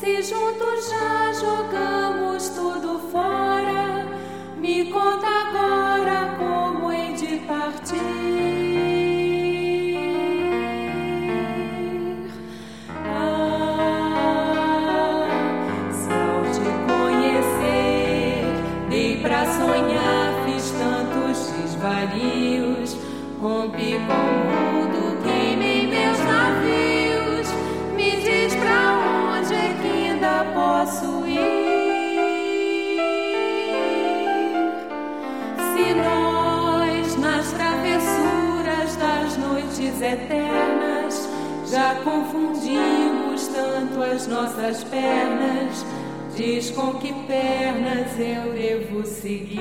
Se juntos já jogamos tudo fora, me conta agora como hei de partir. Se ao te conhecer dei pra sonhar, fiz tantos desvarios, rompi com o mundo, queimei meus navios. Me diz pra onde é que ainda posso ir? Se nós, nas travessuras das noites eternas, já confundimos tanto as nossas pernas, diz com que pernas eu devo seguir.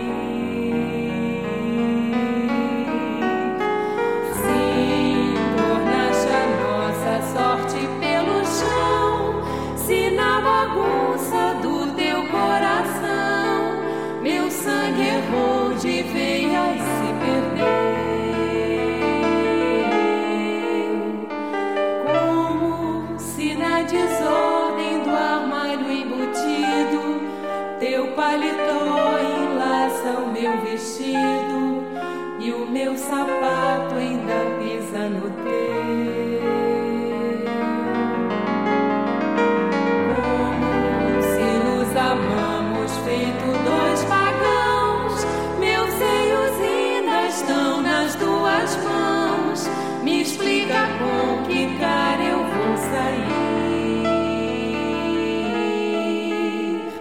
Sim, tornaste a nossa sorte pelo chão. Se na bagunça do teu coração meu sangue errou de veias se perdeu, como se na desordem do armário embutido teu paletó enlaça o meu vestido e o meu sapato ainda pisa no teu. Amamos feito dois pagãos, meus seios ainda estão nas tuas mãos. Me explica com que cara eu vou sair.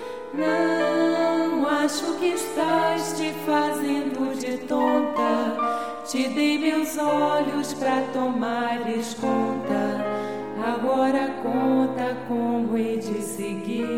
Não acho que estás te fazendo de tonta. Te dei meus olhos pra tomares conta. Agora conta como hei de seguir.